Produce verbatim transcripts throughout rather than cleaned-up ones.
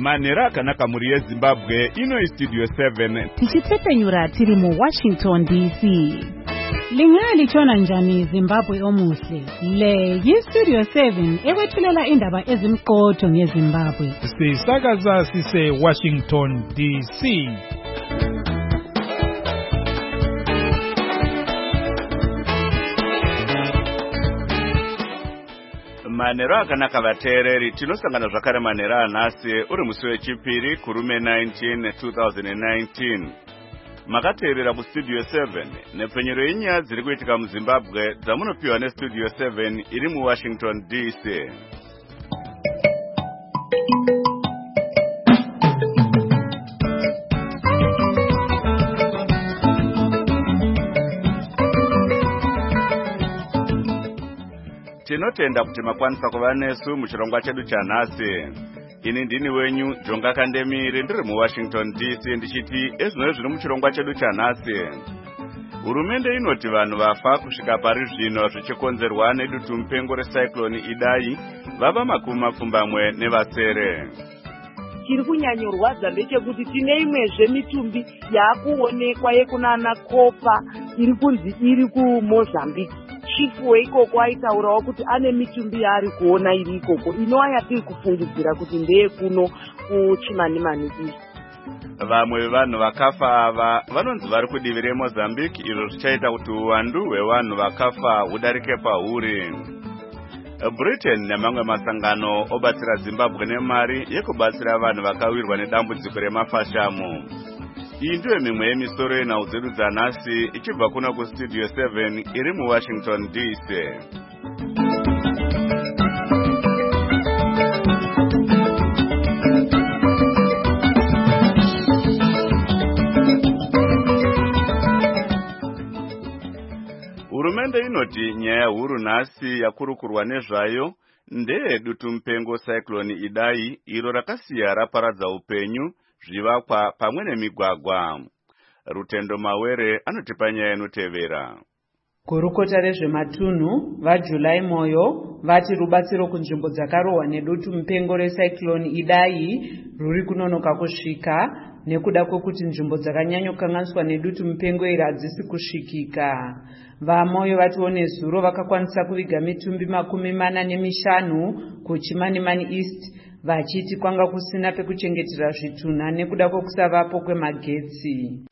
Manera akanaka muri yeZimbabwe ino Studio seven. Tichitepenyura tiri mu Washington D C. Lingali chona njani Zimbabwe omuhle. Le yi Studio seven ewethulela indaba ezimqotho ngeZimbabwe. Sisakaza sise Washington D C. Manero akanaka vateereri tinosangana zvakare manera anhasi uri musi wechipiri kurume nineteen two thousand nineteen. Makateerera kuStudio seven nepfenyero yenyaya dziri kuitika muZimbabwe dzamunopiwa neStudio seven iri muWashington D C. Tinotenda kuti makwanisa kuva nesu muchirongwa chedu chanhasi. Ini ndini wenyu Jonga Kandemire ndiri muWashington D C ndichiti ezvinoi zviri muchirongwa chedu chanhasi. Hurumende inoti vanhu vafa kusvika pari zvino zvichikonzerwa nedutu mupengo recyclone Idai vava makumi mapfumbamwe nevasere. Chiri kunyanyorwadza ndechekuti tine imwezve mitumbi yakuonekwa yekunana Kopa iri kunzi iri kuMozambique. Chifu weikoko aitaurawo kuti ane mitumbi yaari kuona iri ikoko inova yatiri kufungidzira kuti ndeye kuno kuChimanimani East. Vamwe vanhu vakafa ava vanonzi vari kudivi reMozambique, izvo zvichaita kuti uwandu hwevanhu vakafa hudarike pauri. Britain nemamwe masangano obatsira Zimbabwe nemari yekubatsira vanhu vakawirwa nedambudziko remafashamu. Iyi ndiyo mimwe yemisoro yenhau dzedu dzanhasi ichibva kuno kuStudio seven iri muWashington D C. Hurumende inoti nyaya huru nhasi yakurukurwa nezvayo ndeye dutu mupengo cyclone Idai iro rakasiya raparadza upenyu, zvivakwa pamwe nemigwagwa. Rutendo Mawere anotipa nyaya inotevera. Gurukota rezvematunhu vaJulai Moyo vati rubatsiro kunzvimbo dzakarohwa nedutu mupengo recyclone Idai ruri kunonoka kusvika nekuda kwekuti nzvimbo dzakanyanyokanganiswa nedutu mupengo iri hadzisi kusvikika. VaMoyo vatiwo nezuro vakakwanisa kuviga mitumbi makumi mana nemishanu kuChimanimani East vachiti kwanga kusina pekuchengetera zvitunha nekuda kwekusavapo kwemagetsi.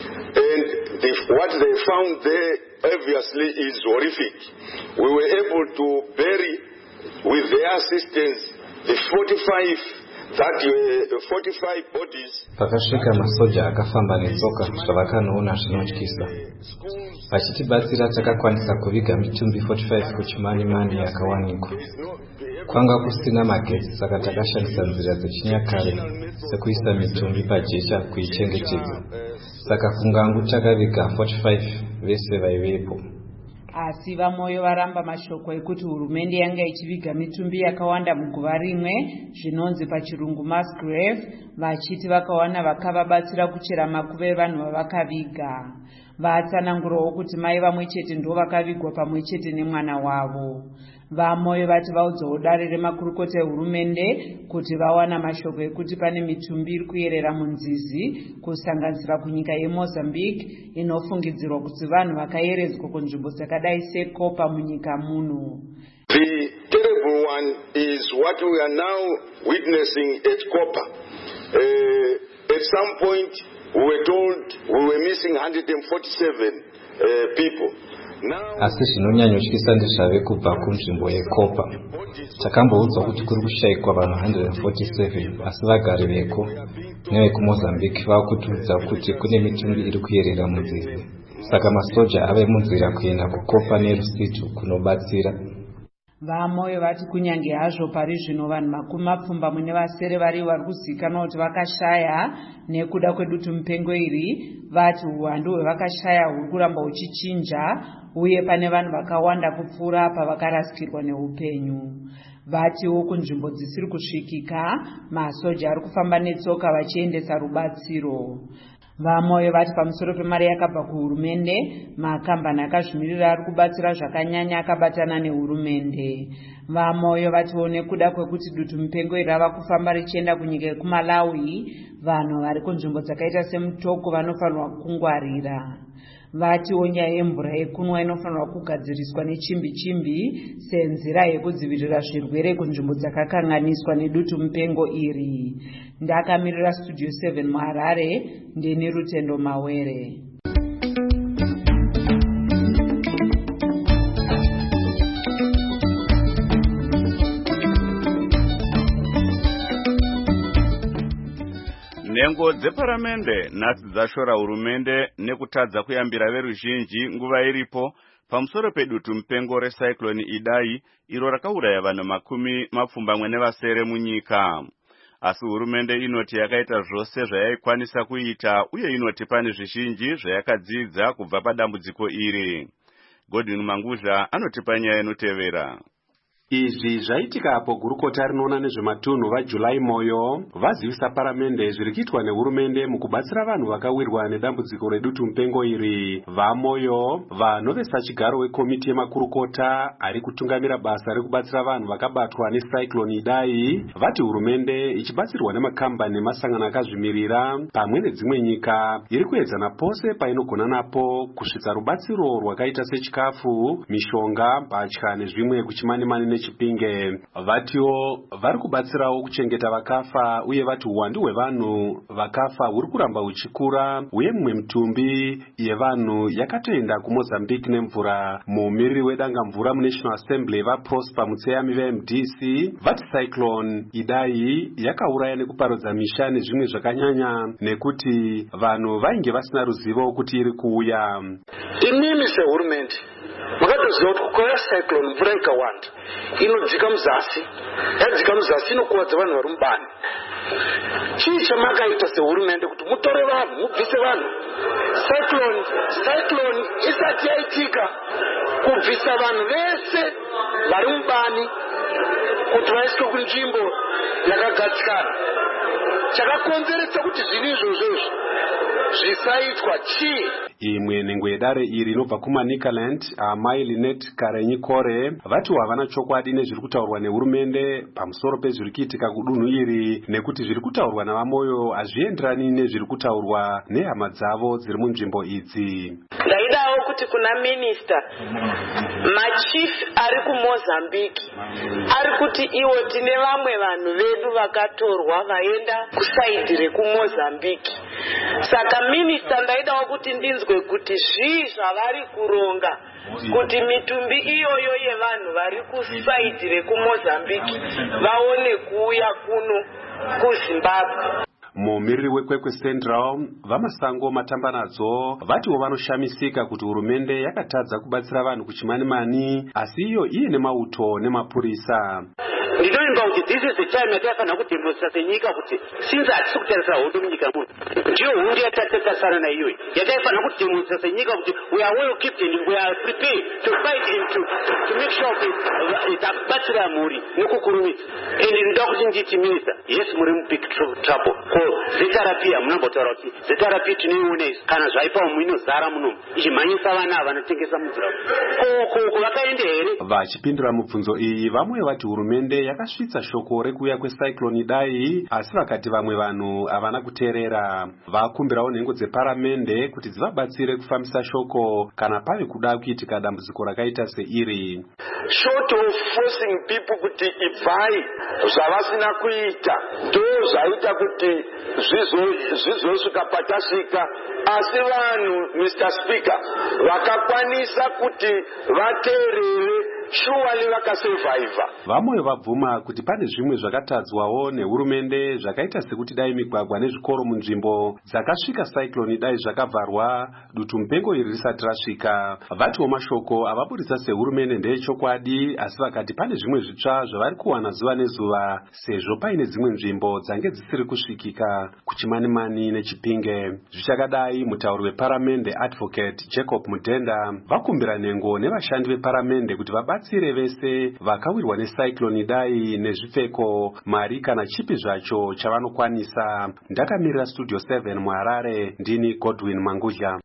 And the, what they found there obviously is horrific. We were able to bury with their assistance the forty-five that uh, forty-five bodies. Pakasvika masoja akafamba netsoka zvavakanoona zvinotyisa. Vachitibatsira takakwanisa kuviga mitumbi forty-five kuChimanimani yakawanikwa. Kwanga kusina magetsi saka takashandisa nzira dzechinyakare sekuisa mitumbi pajecha kuichengetedza. Saka kungangu takaviga forty-five vese vaivepo. Asi VaMoyo varamba mashoko ekuti hurumende yanga ichiviga mitumbi yakawanda muguva rimwe zvinonzi pachirungu mass grave, vachiti vakawana vakavabatsira kuchera makuve vanhu vavakaviga. Vatsanangurawo kuti mai vamwe chete ndo vakavigwa pamwe chete nemwana wavo. VaMoyo vati vaudzawo dare remakurukota ehurumende kuti vawana mashoko ekuti pane mitumbi iri kuyerera munzizi kusanganisira kunyika yeMozambique inofungidzirwa kuti vanhu vakayeredzwa kunzvimbo dzakadai seKopa munyika muno. The terrible one is what we are now witnessing at Kopa. Uh, at some point we were told we were missing one hundred forty-seven uh, people. Asi zvinonyanyotyisa ndezvave kubva kunzvimbo yeKopa. Takamboudzwa kuti kuri kushayikwa vanhu one hundred forty-seven asi vagari veko nevekuMozambique vakutiudza kuti kune mitumbi iri kuyerera munzizi. Saka masoja ave munzira kuenda kuKopa neRusitu kunobatsira. VaMoyo vati kunyange hazvo pari zvino vanhu makumi mapfumbamwe nevasere vari vari kuzivikanwa kuti vakashaya nekuda kwedutu mupengo iri, vati uwandu hwevakashaya huri kuramba huchichinja uye pane vanhu vakawanda kupfuura pavakarasikirwa neupenyu. Vatiwo kunzvimbo dzisiri kusvikika masoja ari kufamba netsoka vachiendesa rubatsiro. Vamoyo vati pamusoro pemari yakabva kuhurumende, makambani akazvimirira ari kubatsira zvakanyanya akabatana nehurumende. Vamoyo vatiwo nekuda kwekuti dutu mupengo iri rava kufamba richienda kunyika yekuMalawi, vanhu vari kunzvimbo dzakaita seMutoko vanofanirwa kungwarira. Vatiwo nyaya yemvura yekunwa inofanirwa kugadziriswa nechimbi chimbi senzira yekudzivirira zvirwere kunzvimbo dzakakanganiswa nedutu mupengo iri. Ndakamirira Studio seven muHarare, ndini Rutendo Mawere. Nhengo dzeparamende nhasi dzashora hurumende nekutadza kuyambira veruzhinji nguva iripo pamusoro pedutu mupengo recyclone Idai iro rakauraya vanhu makumi mapfumbamwe nevasere munyika. Asi hurumende inoti yakaita zvose zvayaikwanisa kuita uye inoti pane zvizhinji zvayakadzidza kubva padambudziko iri. Godwin Manguzha anotipa nyaya inotevera. Izvi zvaitika apo gurukota rinoona nezvematunhu vaJulai Moyo vazivisa paramende zviri kuitwa nehurumende mukubatsira vanhu vakawirwa nedambudziko redutu mupengo iri. VaMoyo vanovesa chigaro wekomiti yemakurukota ari kutungamira basa rekubatsira vanhu vakabatwa necyclone Idai vati hurumende ichibatsirwa nemakambani nemasangano akazvimirira pamwe nedzimwe nyika iri kuedzana pose painogona napo kusvitsa rubatsiro rwakaita sechikafu, mishonga, mbatya nezvimwe kuchimani-mani Chipinge. Vatiwo vari kubatsirawo kuchengeta vakafa uye vati uwandu hwevanhu vakafa huri kuramba uchikura uye mumwe mitumbi yevanhu yakatoenda kuMozambique nemvura. Mumiriri wedanga mvura muNational Assembly vaProsper Mutseyami veM D C vati cyclone Idai yakauraya nekuparodza misha nezvimwe zvakanyanya nekuti vanhu vainge vasina ruzivo kuti iri kuuya. Inini sehurumende makatoziva kuti kukwaya cyclone mvura ikawanda inodzika muzasi, yadzika muzasi inokuwadza vanhu vari mubani. Chii chamakaita sehurumende kuti mutore vanhu mubvise vanhu? Cyclone cyclone isati yaitika kubvisa vanhu vese vari mubani kuti vaiswe kunzvimbo yakagadzikana. Chakakonzeresa kuti zvinhu izvozvo zvisaitwa chii? Imwe nhengo yedare iri inobva kuManicaland, amai Linet Karenyi Kore vati havana chokwadi nezviri kutaurwa nehurumende pamusoro pezviri kuitika kudunhu iri nekuti zviri kutaurwa navaMoyo hazvienderani nezviri kutaurwa nehama dzavo dziri munzvimbo idzi. Ndaidawo kuti kuna minista machief ari kuMozambique ari kuti iwo tine vamwe vanhu vedu vakatorwa vaenda kusaidhi rekuMozambique. Saka minista ndaidawo kuti ndinzwe kuti zvii zvavari kuronga kuti mitumbi iyoyo yevanhu vari kusaidhi rekuMozambique vaone kuuya kuno kuZimbabwe. Mumiriri wekwekwe Central vaMasango Matambanadzo vatiwo vanoshamisika kuti hurumende yakatadza kubatsira vanhu kuchimani-mani asi iyo iye nemauto nemapurisa. Ndinoimba kuti this is the time yatafanira kudemonstrate senyika kuti since hatisi kutarisira hondo munyika muno ndiyo hondo yatatasara naiyoyi yataifanira kudemonstrate senyika kuti we are well equipped and we are prepared to fight and to, to make sure kuti takubatsira mhuri nekukurumidza. And ndinoda kuti nditi minister, yes muri mu big trouble. Ko zetarapi munombotaura kuti zetarapi tinoiona isu kana zvaipawo muinozara muno ichimhanyisa vana vanotengesa munzira ko vakaenda here. Vachipindura mubvunzo iyi vamwe vati hurumende yakasvitsa shoko rekuuya kwecyclone Idai asi vakati vamwe vanhu havana kuteerera. Vakumbirawo nhengo dzeparamende kuti dzivabatsire kufambisa shoko kana pave kuda kuitika dambudziko rakaita seiri. Short of forcing people kuti ibvai zvavasina kuita ndo zvaita kuti zvizosvika patasvika. Asi vanhu Mister Speaker vakakwanisa kuti vateerere surely vakasurvivor. Vamwe vabvuma kuti pane zvimwe zvakatadzwawo nehurumende zvakaita sekuti dai migwagwa nezvikoro munzvimbo dzakasvika cyclone Idai zvakavharwa dutu mupengo iri risati rasvika. Vatiwo mashoko avaburitsa sehurumende ndeechokwadi asi vakati pane zvimwe zvitsva zvavari kuwana zuva nezuva sezvo paine dzimwe nzvimbo dzange dzisiri kusvikika kuchimani-mani neChipinge. Zvichakadai mutauri weparamende Advocate Jacob Mudenda vakumbira nhengo nevashandi veparamende kuti vabate vabatsire vese vakawirwa necyclone Idai nezvipfeko, mari kana chipi zvacho chavanokwanisa. Ndakamirira Studio seven muHarare, ndini Godwin Mangudya.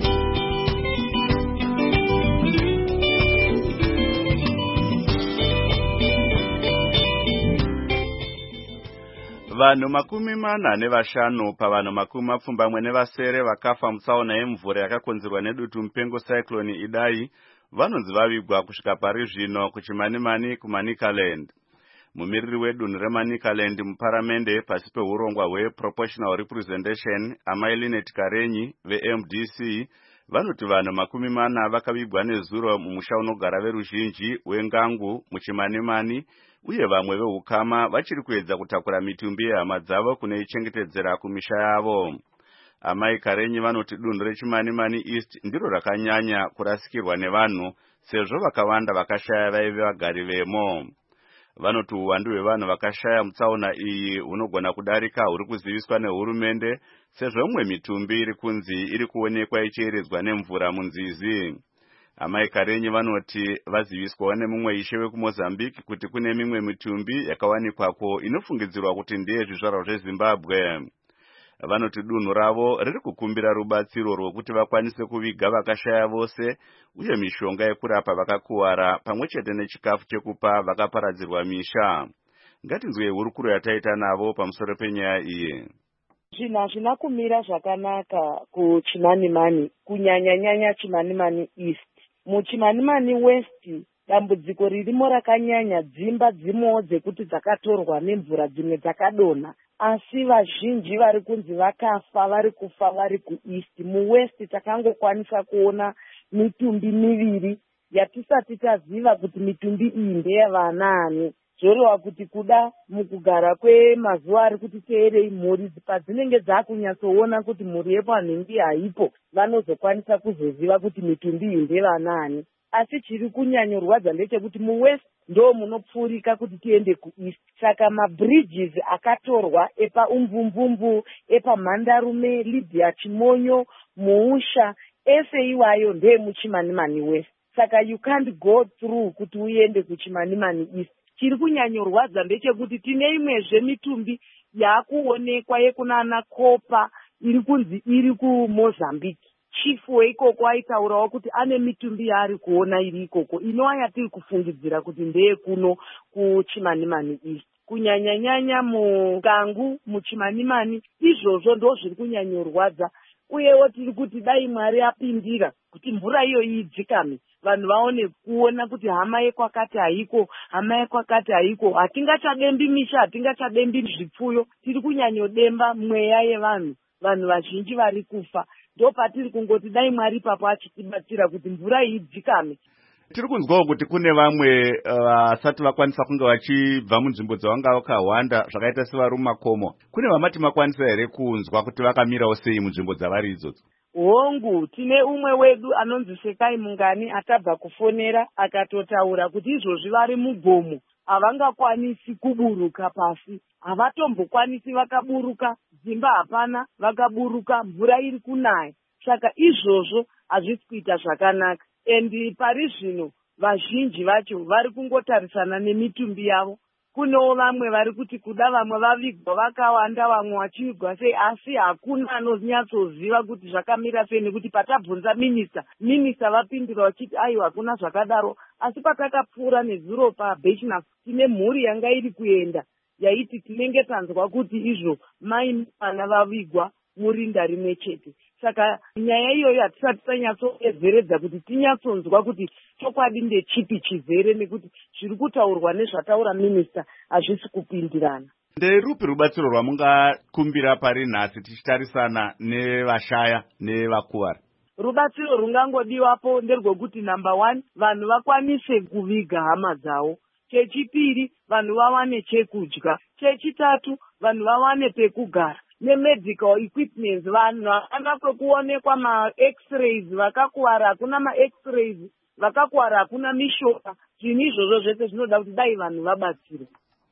Vanhu makumi mana nevashanu pavanhu makumi mapfumbamwe nevasere vakafa mutsaona yemvura yakakonzerwa nedutu mupengo cyclone Idai vanonzi vavigwa kusvika pari zvino kuchimanimani kuManicaland. Mumiriri wedunhu reManicaland muparamende pasi peurongwa hweProportional Representation Amai Linet Karenyi veM D C vanoti vanhu makumi mana vakavigwa nezuro mumusha unogara veruzhinji weNgangu muchimanimani, uye vamwe vehukama vachiri kuedza kutakura mitumbi yehama dzavo kunoichengetedzera kumisha yavo. Amai Karenyi vanoti dunhu rechimanimani East ndiro rakanyanya kurasikirwa nevanhu sezvo vakawanda vakashaya vaive vagari vemo. Vanoti uwandu hwevanhu vakashaya mutsaona iyi hunogona kudarika huri kuziviswa nehurumende sezvo mumwe mitumbi iri kunzi iri kuonekwa ichieredzwa nemvura munzizi. Amai Karenyi vanoti vaziviswawo nemumwe ishe wekuMozambique kuti kune mimwe mitumbi yakawanikwako inofungidzirwa kuti ndeye zvizvarwa zveZimbabwe. Vanoti dunhu ravo riri kukumbira rubatsiro rwokuti vakwanise kuviga vakashaya vose uye mishonga yekurapa vakakuwara pamwe chete nechikafu chekupa vakaparadzirwa misha. Ngatinzwe hurukuro yataita navo pamusoro penyaya iyi. Zvinhu hazvina kumira zvakanaka kuChimanimani, kunyanya-nyanya Chimanimani East. MuChimanimani West dambudziko ririmo rakanyanya, dzimba dzimowo dzekuti dzakatorwa nemvura dzimwe dzakadonha, asi vazhinji vari kunzi vakafa vari kufa vari kuEast. MuWest takangokwanisa kuona mitumbi miviri yatisati taziva kuti mitumbi iyi ndeyavanaani. Zvoreva kuti kuda mukugara kwemazuva ari kuti teerei mhuri padzinenge dzakunyatsoona kuti mhuri yepanhingi haipo, vanozokwanisa kuzoziva kuti mitumbi iyi ndevanaani. Asi chiri kunyanyorwadza ndechekuti muWest ndo munopfurika kuti tiende kuEast. Saka mabridges akatorwa epaUmvumvumvu, epamhandarume, Lydia Chimonyo, Muusha, ese iwayo ndee muChimanimani West. Saka you can't go through kuti uende kuChimanimani East. Chiri kunyanyorwadza ndechekuti tine imwezve mitumbi yakuonekwa yekunana Kopa iri kunzi iri kuMozambique. Chifu weikoko aitaurawo kuti ane mitumbi yaari kuona iri ikoko inova yatiri kufungidzira kuti ndeye kuno kuChimanimani East. Kunyanya-nyanya muNgangu muChimanimani izvozvo ndo zviri kunyanyorwadza, uyewo tiri kuti dai Mwari apindira kuti mvura iyo idzikame, vanhu vaone kuona kuti hama yekwakati haiko, hama yekwakati haiko, hatingachadembi misha, hatingachadembi zvipfuyo, tiri kunyanyodemba mweya yevanhu, vanhu vazhinji vari kufa. Ndo patiri kungoti dai Mwari papo achitibatsira kuti mvura idzikame. Tiri kunzwawo kuti kune vamwe vasati uh, vakwanisa kunge vachibva munzvimbo dzavanga vakahwanda zvakaita sevarume makomo. Kune vamati makwanisa here kunzwa kuti vakamirawo sei munzvimbo dzavari idzodzo? Hongu, tine umwe wedu anonzi Sekai Mungani atabva kufonera akatotaura kuti izvozvi vari mugomo, havangakwanisi kuburuka pasi, havatombokwanisi vakaburuka, dzimba hapana vakaburuka, mvura iri kunaya. Saka izvozvo hazvisi kuita zvakanaka. Endi pari zvino vazhinji vacho vari kungotarisana nemitumbi yavo. Kunewo vamwe vari kuti kuda vamwe vavigwa vakawanda, vamwe vachivigwa sei, asi hakuna anonyatsoziva kuti zvakamira sei, nekuti patabvunza minista, minista vapindura vachiti aiwa hakuna zvakadaro. Asi patakapfuura nezuro paBechnas tine mhuri yanga iri kuenda yaiti tinenge tanzwa kuti izvo mai vana vavigwa murinda rimwe chete. Saka nyaya iyoyo hatisati tanyatsoedzeredza kuti tinyatsonzwa kuti chokwadi ndechipi chizere, nekuti zviri kutaurwa nezvataura minista hazvisi kupindirana. Nderupi rubatsiro rwamungakumbira pari nhasi tichitarisana nevashaya nevakuwara? Rubatsiro rungangodiwapo nderwekuti number one, vanhu vakwanise kuviga hama dzavo. Chechipiri, vanhu vawane chekudya. Chechitatu, vanhu vawane pekugara. Nemedical equipment, vanhu havana kwekuonekwa ma-x-rays, vakakuwara hakuna ma-x-rays, vakakuwara hakuna mishonga. Zvinhu izvozvo zvese zvinoda kuti dai vanhu vabatsire.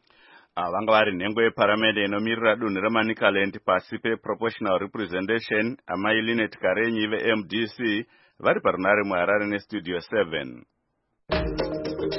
Vanga vari nhengo yeparamende inomirira dunhu reManicaland pasi peProportional Representation Amai Linet Karenyi veM D C vari parunare muHarare neStudio seven.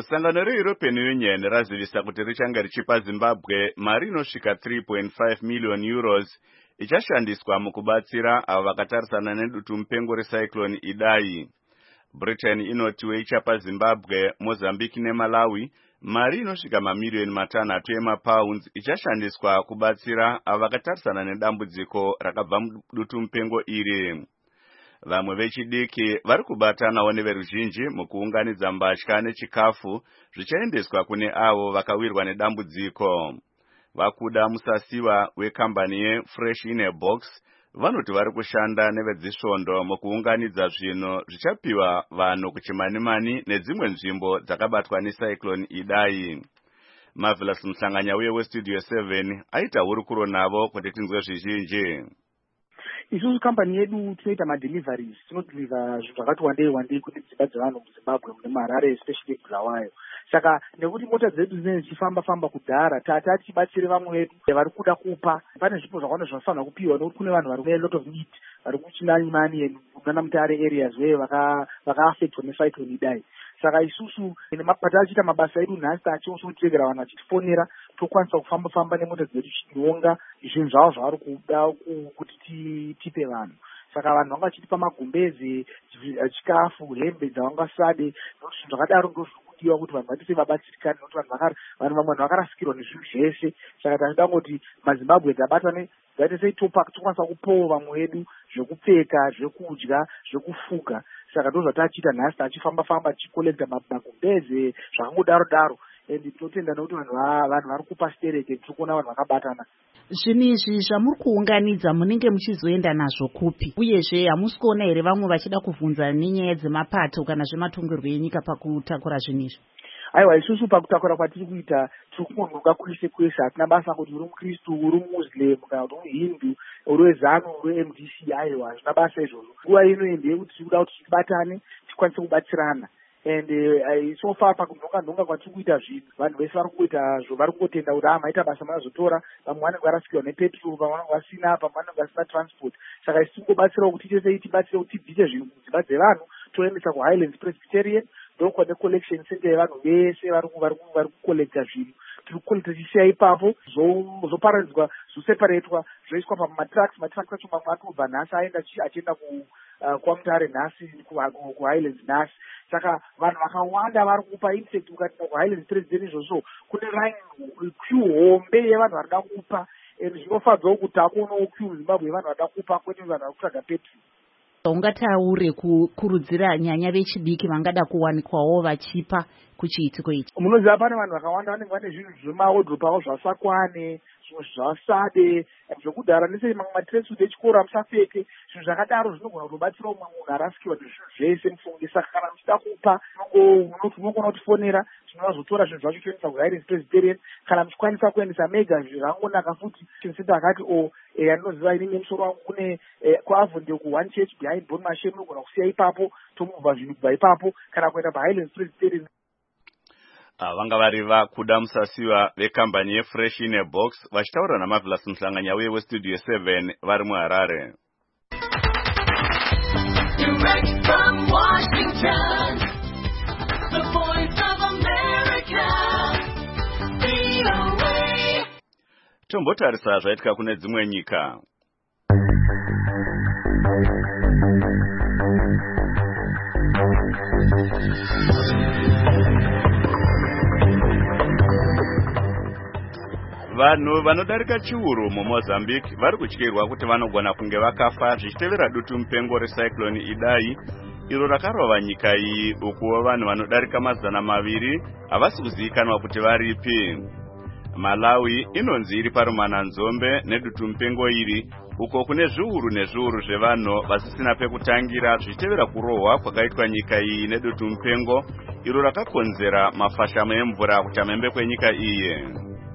Sangano reEuropean Union razivisa kuti richanga richipa Zimbabwe mari inosvika three point five million euros ichashandiswa mukubatsira avo vakatarisana nedutu mupengo recyclone Idai. Britain inotiwo ichapa Zimbabwe, Mozambique neMalawi mari inosvika mamiliyoni matanhatu emapounds ichashandiswa kubatsira avo vakatarisana nedambudziko rakabva mudutu mupengo iri. Vamwe vechidiki vari kubatanawo neveruzhinji mukuunganidza mbatya nechikafu zvichaendeswa kune avo vakawirwa nedambudziko. Vakuda Musasiwa wekambani yeFresh in a Box vanoti vari kushanda nevedzisvondo mukuunganidza zvinhu zvichapiwa vanhu kuchimanimani nedzimwe nzvimbo dzakabatwa necyclone Idai. Marvelous Mhlanganya uye weStudio seven aita hurukuro navo kuti tinzwe zvizhinji. Isusu company yedu tinoita madeliveries, tinodeliver zvinhu zvakati wandei wandei kune dzimba dzevanhu muZimbabwe mune Harare especially Bulawayo. Saka nekuti mota dzedu dzinenge dzichifamba famba kudhara tata tibatsire vamwe vedu vari kuda kupa pane zvipo zvakawanda zvinofanira kupiwa nekuti kune vanhu vari kune lot of need vari kuchinanyimani kunana mutare areas where vaka vaka-affectwa necyclone Idai. Saka isusu patachita mabasa edu nhasi tachiosotevera vanhu vachitifonera tokwanisa kufamba famba nemota dzedu tichionga zvinhu zvavo zvavari kuda kuti tipe vanhu. Saka vanhu vanga vachitipa magumbezi, chikafu, hembe dzavangasade zvinhu zvakadaro ndo kudiwa kuti vanhu vatise vabatsirikane nokuti vanhu vakara vanhu vamwe vanhu vakarasikirwa nezvinhu zvese. Saka tachida kuti maZimbabwe tabatane zaite sei topak tokwanisa kupawo vamwe vedu zvekupfeka, zvekudya, zvekufuga. Saka ndo zvatachita nhasi tachifamba famba tichikolekta magumbezi zvakangodaro daro and totenda nokuti vanhu vanhu vari kupa stereke tikuona vanhu vakabatana. Zvinhu izvi zvamuri kuunganidza munenge muchizoenda nazvo kupi? Uyezve hamusi kuona here vamwe vachida kubvunza nenyaya dzemapato kana zvematongerwo enyika pakutakura zvinhu izvi? Aiwa, isusu pakutakura kwatiri kuita tiri kungonoka kwese kwese. Hatina basa kuti uri mukristu, uri muslim kana kuti uri hindu, uri wezanu, uri M D C. Aiwa, hazvina basa izvozvo. Nguva ino ende yekuti tiri kuda kuti tibatane tikwanise kubatsirana. And uh, so far pakunhonga nhonga kwatiri kuita zvinhu vanhu vese vari kuita zvo vari kungotenda kuti ah maita basa manazotora, vamwe vanenge varasikirwa nepetrol, vamwe vanenge vasina, vamwe vanenge vasina transport. Saka isi tingobatsirawo kuti tichese tibatsire kuti tibvise zvinhu mudzimba dzevanhu toendesa kuHighlands Presbyterian ndoko necollection center yevanhu vese vari vari kukolekta zvinhu tiri kukolekta tichisiya ipapo zoparadzwa zoseparatwa zvoiswa pamatracks. Matracks acho mamwe atobva nhasi aenda achienda kuamutare nhasi kuHighlands nhasi. Saka vanhu vakawanda vari kupa insect ukatinda kuHighlands Presbyterian izvozvo kune line queue hombe yevanhu vari kuda kupa zvinofadzawo kuti takuonawo queue Zimbabwe yevanhu vari kuda kupa kwete vanhu vari kutsvaga petrol. Ungataure kukurudzira nyanya vechidiki vangada kuwanikwawo vachipa kuchiitiko ichi? Munoziva pane vanhu vakawanda vanenge vane zvinhu zvemahodhropu avo zvasakwane, zvimwe zvasade zvokudhara nese mamwe matresuit echikoro amusapfeke zvinhu zvakadaro zvinogona kutobatsirawo mumwe munhu arasikirwa nezvinhu zvese mufungi. Saka kana muchida kupa munogona kutifonera tinovazotora zvinhu zvacho toendesa kuHighlands Presbyterian. Kana muchikwanisa kuendesa mega zvinhu zvakangonaka futi chinsenta akati o andinoziva ini nemusoro wangu kune kuavonde kuone church behind Bon Mashe munogona kusiya ipapo tomubva zvinhu kubva ipapo kana kuenda paHighlands Presbyterian. Vanga vari Vakuda Musasiwa vekambani yeFresh in a Box vachitaura naMarvelous Mhlanganya uye weStudio seven vari muHarare. Direct from Washington, the voice of America, V O A. Tombotarisa zvaitika kune dzimwe nyika. Vanhu vanodarika chiuru muMozambique vari kutyirwa kuti vanogona kunge vakafa zvichitevera dutu mupengo recyclone Idai iro rakarova nyika iyi, uku vanhu vanodarika mazana maviri havasi kuzivikanwa kuti varipi. Malawi inonzi iri parumananzombe nedutu mupengo iri, uko kune zviuru nezviuru zvevanhu vasisina pekutangira zvichitevera kurohwa kwakaitwa nyika iyi nedutu mupengo iro rakakonzera mafashamo emvura kutamembe kwenyika iyi.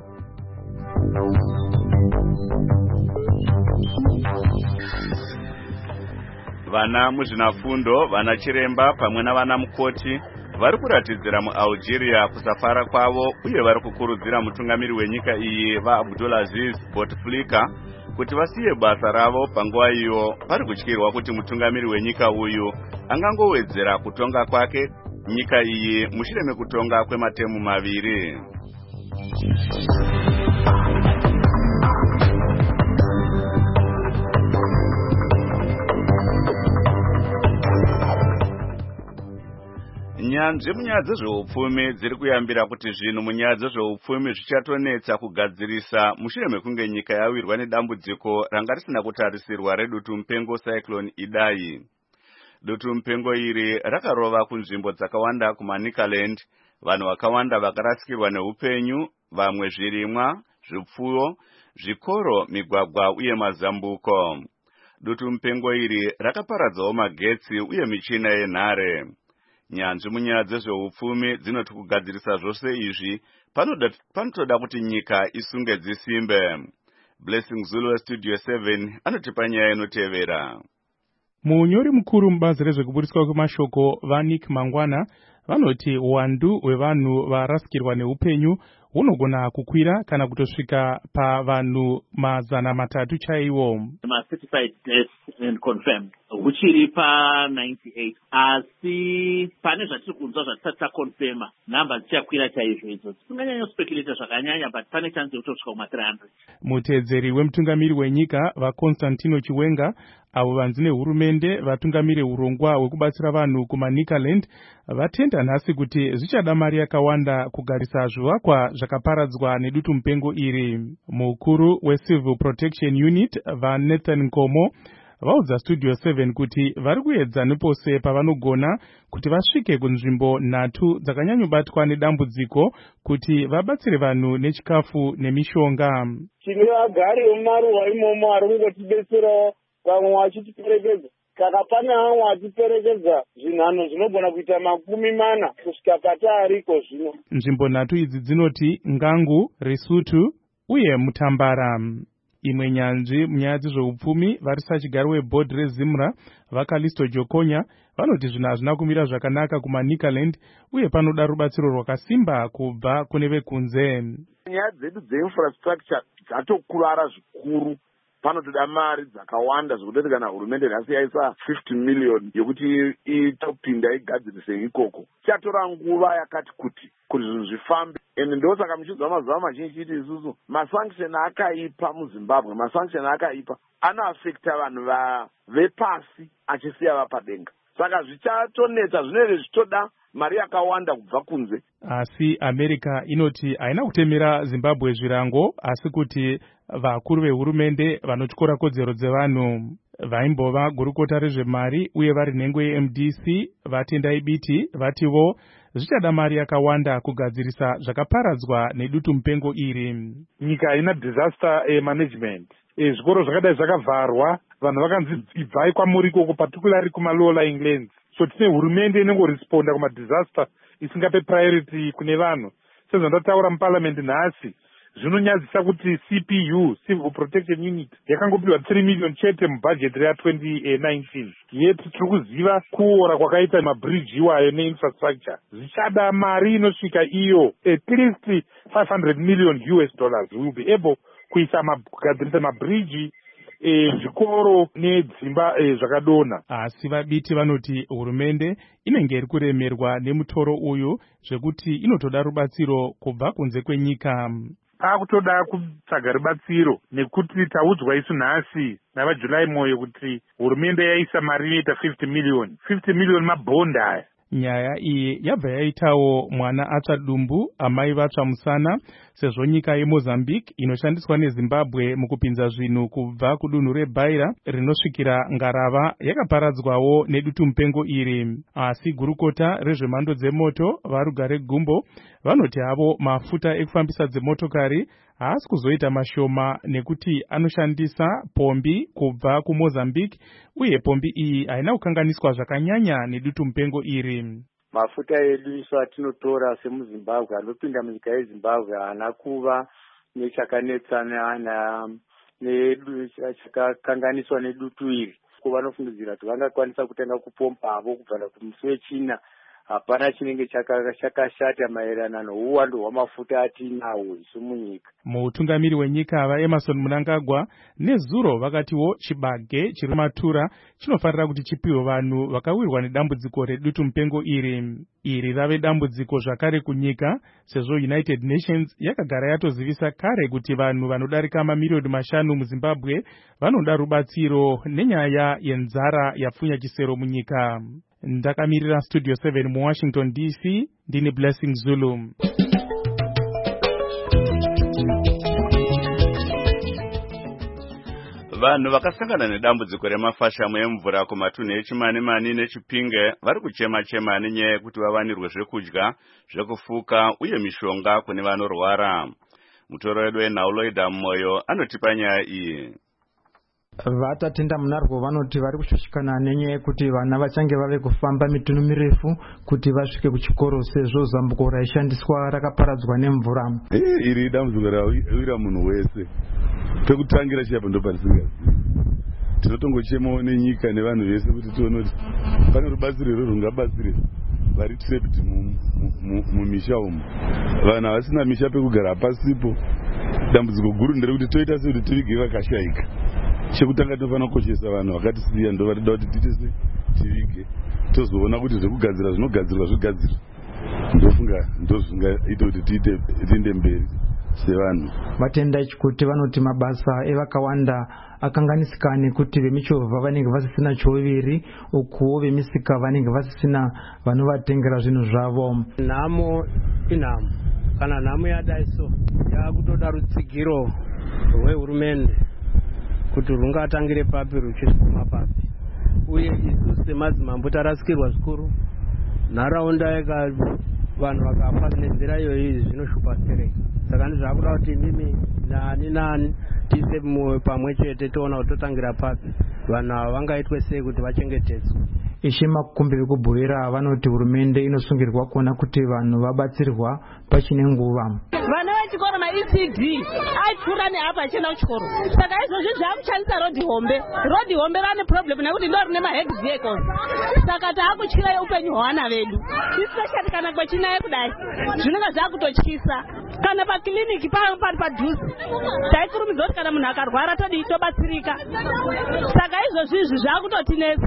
Vana muzvinafundo, vana chiremba pamwe navana mukoti vari kuratidzira muAlgeria kusafara kwavo uye vari kukurudzira mutungamiri wenyika iyi vaAbdulaziz Bouteflika kuti vasiye basa ravo panguva iyo pari kutyirwa kuti mutungamiri wenyika uyu angangowedzera kutonga kwake nyika iyi mushure mekutonga kwematemu maviri. Nyanzvi munyaya dzezveupfumi dziri kuyambira kuti zvinhu munyaya dzezveupfumi zvichatonetsa kugadzirisa mushure mekunge nyika yawirwa nedambudziko ranga risina kutarisirwa redutu mupengo cyclone Idai. Dutu mupengo iri rakarova kunzvimbo dzakawanda kuManicaland, vanhu vakawanda vakarasikirwa neupenyu, vamwe zvirimwa, zvipfuyo, zvikoro, migwagwa uye mazambuko. Dutu mupengo iri rakaparadzawo magetsi uye michina yenhare. Nyanzvi munyaya dzezveupfumi dzinoti kugadzirisa zvose izvi panotoda kuti nyika isunge dzisimbe. Blessing Zulu weStudio seven anotipa nyaya inotevera. Munyori mukuru mubazi rezvekuburiswa kwemashoko vaNick Mangwana vanoti uwandu hwevanhu varasikirwa neupenyu hunogona kukwira kana kutosvika pavanhu mazana matatu chaiwo. Ma-certified deaths and confirmed huchiri pa ninety-eight, asi pane zvatiri kunzwa zvatisati takonfema namba dzichakwira chaizvo idzo. Tisinganyanya kuspekulata zvakanyanya, but pane chance yekutosvika kuma three hundred. Mutedzeri wemutungamiri wenyika vaConstantino Chiwenga avo vanzi nehurumende vatungamiri urongwa hwekubatsira vanhu kuManicaland vatenda nhasi kuti zvichada mari yakawanda kugarisa zvivakwa zvakaparadzwa nedutu mupengo iri. Mukuru weCivil Protection Unit vaNathan Nkomo vaudza Studio seven kuti vari kuedza nepose pavanogona kuti vasvike kunzvimbo nhatu dzakanyanyobatwa nedambudziko kuti vabatsire vanhu nechikafu nemishonga. Tine vagari vemumaruwa imomo vari kungotidetserawo, vamwe vachitiperekedza. Kana pane vamwe vatiperekedza zvinhano zvinogona kuita makumi mana kusvika pataariko zvino. Nzvimbo nhatu idzi dzinoti Ngangu, Risutu uye Mutambara. Imwe nyanzvi munyaya dzezveupfumi varisa chigaro webhodhi reZimra vaKalisto Jokonya vanoti zvinhu hazvina kumira zvakanaka kuManicaland uye panoda rubatsiro rwakasimba kubva kune vekunze. Nyaya dzedu dzeinfrastructure dzatokurara zvikuru. Panotoda mari dzakawanda zvekutoti kana hurumende nhasi yaisa fifty million yokuti itopinda igadzirise ikoko. Chatora nguva yakati kuti kuti zvinhu zvifambe. Ende ndosaka muchizwa mazuva mazhinji chiti isusu masanction akaipa muZimbabwe, masanction akaipa anoafekta vanhu vepasi achisiya vapadenga. Saka zvichatonetsa zvinenge zvichitoda mari yakawanda kubva kunze. Asi America inoti haina kutemera Zimbabwe zvirango, asi kuti vakuru vehurumende vanotyora kodzero dzevanhu. Vaimbova gurukota rezvemari uye vari nhengo yeM D C vatendai biti vativo zvichada mari yakawanda kugadzirisa zvakaparadzwa nedutu mupengo iri. Nyika haina disaster eh, management. Eh, zvikoro zvakadai zvakavharwa, vanhu vakanzi ibvai kwamuri ikoko, particularly kuma low lying lands. So tine hurumende inongoresponda kuma disaster isingape priority kune vanhu. Sezvandataura muparliament nhasi, zvinonyadzisa kuti C P U, Civil Protection Unit, yakangopiwa three million chete mubudget ya twenty nineteen. Yet tiri kuziva kuora kwakaita mabridge iwayo neinfrastructure. Zvichada mari inosvika iyo at least five hundred million U S dollars. We will be able kuisa kugadzirisa mabridge zvikoro nedzimba zvakadona. Asi vabiti vanoti hurumende inenge iri kuremerwa nemutoro uyu zvekuti inotoda rubatsiro kubva kunze kwenyika. Akutoda kutsvaga rubatsiro nekuti taudzwa isu nhasi navaJulai moyo kuti hurumende yaisa mari inoita fifty million. fifty million mabhondi aya. Nyaya iyi yabva yaitawo mwana atsva dumbu amai vatsva musana, sezvo nyika yeMozambique inoshandiswa neZimbabwe mukupinza zvinhu kubva kudunhu reBaira rinosvikira Ngarava yakaparadzwawo nedutu mupengo iri. Asi gurukota rezvemhando dzemoto vaRugare Gumbo vanoti havo mafuta ekufambisa dzemotokari haasi kuzoita mashoma nekuti anoshandisa pombi kubva kuMozambique uye pombi iyi haina kukanganiswa zvakanyanya nedutu mupengo iri. Mafuta edu isu atinotora semuZimbabwe anopinda munyika yeZimbabwe haana kuva nechakanetsana nechakakanganiswa nedutu iri. Vanofungidzira kuti vangakwanisa kutenga kupompa havo kubva kumusi wechina hapana chinenge chakashata maererano nouwandu hwamafuta atinawo isu munyika. Mutungamiri wenyika vaEmerson Mnangagwa nezuro vakatiwo chibage chiri matura chinofanira kuti chipiwe vanhu vakawirwa nedambudziko redutu mupengo iri. Iri rave dambudziko zvakare kunyika sezvo United Nations yakagara yatozivisa kare kuti vanhu vanodarika mamiliyoni mashanu muZimbabwe vanoda rubatsiro nenyaya yenzara yapfunya chisero munyika. Ndakamirira Studio seven mu Washington D C ndini Blessing Zulu. Vanhu vakasangana nedambudziko remafashamu emvura kumatunhu echimani mani neChipinge vari kuchema chema nenyaya yekuti vawanirwe zvekudya, zvekufuka uye mishonga kune vanorwara. Mutoro wedu weNhauloida Moyo anotipa nyaya iyi. Vatatenda munarwo vanoti vari kushushikana nenyaya yekuti vana vachange vave kufamba mitunhu mirefu kuti vasvike kuchikoro sezvo zambuko raishandiswa rakaparadzwa nemvura. Eh, iri dambudziko rawira munhu wese. Pekutangira chiapo ndo parisingazivi. Tinotongochemawo nenyika nevanhu vese kuti tione kuti pane rubatsiro rero rungabatsire vari trapped mumisha umu. Vanhu havasina misha pekugara pasipo. Dambudziko guru nderekuti toita sekuti tivige vakashayika. Chekutanga tinofanira kukoshesa vanhu vakatisiya ndo varida kuti titese tivige tozoona kuti zvekugadzira zvinogadzirwa zvigadzirwa. Ndofunga ndozvingaita kuti tiite tiende mberi sevanhu. Vatenda kuti vanoti mabasa evakawanda akanganisika nekuti vemichovha vanenge vasisina choviri ukuwo vemisika vanenge vasisina vanovatengera zvinhu zvavo. Nhamo inhamo kana nhamo yadai so yakutoda rutsigiro rwehurumende kuti rungatangire papi ruchisuma papi, uye isu semadzimambo tarasikirwa zvikuru. Nharaunda yaka vanhu vakafa nenzira iyoyi zvinoshupa sereka. Saka ndizvakuda kuti mimi nani nani tise pamwe chete toona kuti totangira papi, vanhu ava vangaitwe sei kuti vachengetedzwe. Ishe makumbi vekubhuira vanoti hurumende inosungirwa kuona kuti vanhu vabatsirwa pachine nguva. Vana vechikoro ma-E C D aipfuura neapa achienda kuchikoro, saka izvozvi zvaakushandisa rodhi hombe. Rodhi hombe rane problem nekuti ndo rine mahead vehicles, saka taakutyira upenyu hwevana vedu, especially kana kwechinaya kudai zvinenge zvaakutotyisa. Kana pakiliniki pari padhuze taikurumidza kuti kana munhu akarwara todii tobatsirika, saka izvozvi izvi zvaakutotinesa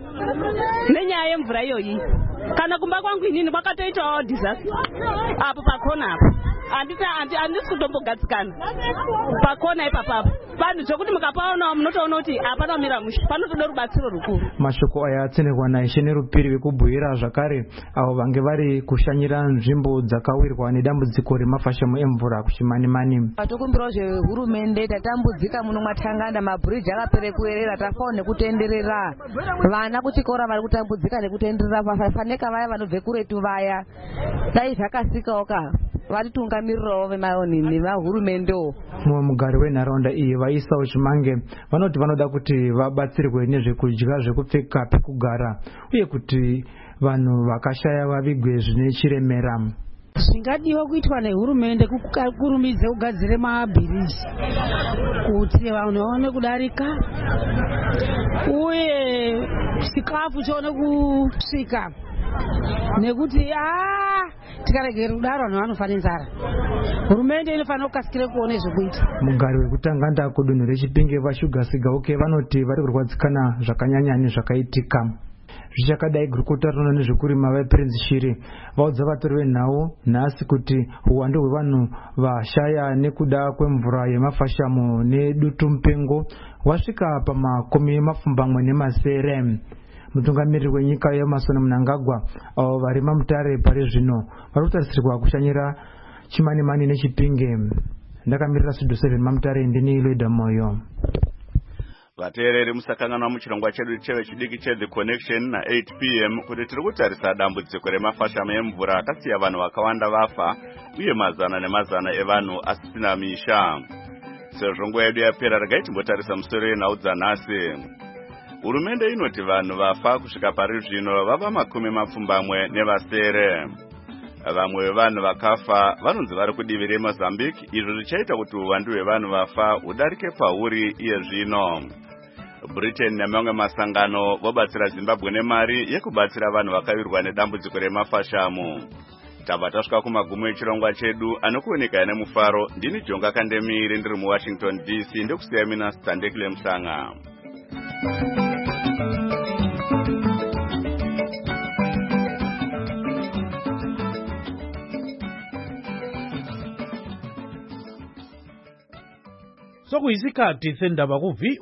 nenyaya yemvura iyoyi. Kana kumba kwangu inini kwakatoitawo disaster apo pakona apo, handisi kutombogadzikana pakona ipapapo. Vanhu zvokuti mukapaonawo munotoona kuti hapana kumira mushe, panotoda rubatsiro rukuru. Mashoko aya atsenderwa naIshe nerupiri vekubhuira zvakare avo vange vari kushanyira nzvimbo dzakawirwa nedambudziko remafashamu emvura kuchimani-mani. Tokumbirawo zvehurumende, tatambudzika muno mwatanganda, mabhiriji akapere kuerera, tafawo nekutenderera. Vana kuchikora vari kutambudzika nekutenderera, pafaneka vaya vanobve kuretu vaya. Dai zvakasikawo ka vatitungamiriravo vemaonini vahurumendewo. Mumwe mugari wenharaunda iyi vaisawo Chimange vanoti vanoda kuti vabatsirwe nezvekudya, zvekupfeka, pekugara uye kuti vanhu vakashaya vavigwe zvine chiremera. Zvingadiwa kuitwa nehurumende kukurumidze kugadzire mabhiriji kuti vanhu vaone kudarika uye chikafu chione kusvika, nekuti aa tikaregera kudaro vanhu vanofa nenzara. Hurumende inofanira kukasikire kuone zvekuita. Mugari wekutanganda kudunhu reChipinge vaShuga Sigauke vanoti vari kurwadzikana zvakanyanya nezvakaitika. Zvichakadai gurukota rinoona nezvekurima vaPrince Shiri vaudza vatori venhau nhasi kuti uwandu hwevanhu vashaya nekuda kwemvura yemafashamu nedutu mupengo wasvika pamakumi mapfumbamwe nemasere. Mutungamiriri wenyika yeMarson Mnangagwa avo vari mamutare pari zvino vari kutarisirwa kushanyira chimani-mani neChipinge. Ndakamirira Studio seven mamutare ndini Loida Moyo. Vateereri musakanganwa muchirongwa chedu chevechidiki cheThe Connection na eight p m kuti tiri kutarisa dambudziko remafashamu emvura akasiya vanhu vakawanda vafa uye mazana nemazana evanhu asisina misha. Sezvo nguva yedu yapera, regai timbotarisa musoro yenhau dzanhasi. Hurumende inoti vanhu vafa kusvika pari zvino vava makumi mapfumbamwe nevasere. Vamwe vevanhu vakafa vanonzi vari kudivi reMozambique, izvo zvichaita kuti uwandu hwevanhu vafa hudarike pauri iye zvino. Britain nemamwe masangano vobatsira Zimbabwe nemari yekubatsira vanhu vakawirwa nedambudziko remafashamu. Tabva tasvika kumagumo echirongwa chedu anokuoneka nemufaro. Ndini Jonga Kandemire ndiri muWashington D C ndokusiya mina Standekile Mhlanga. Sokuyisikhathi sendaba ku V